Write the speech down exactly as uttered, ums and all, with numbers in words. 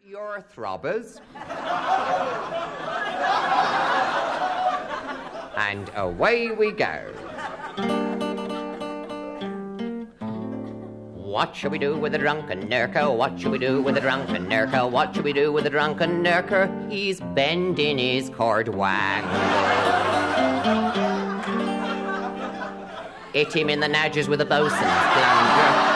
your throbbers. And away we go. What shall we do with a drunken nurker? What shall we do with a drunken nurker? What shall we do with a drunken nurker? He's bending his cord wangle. Hit him in the nudges with a bosun's plunger.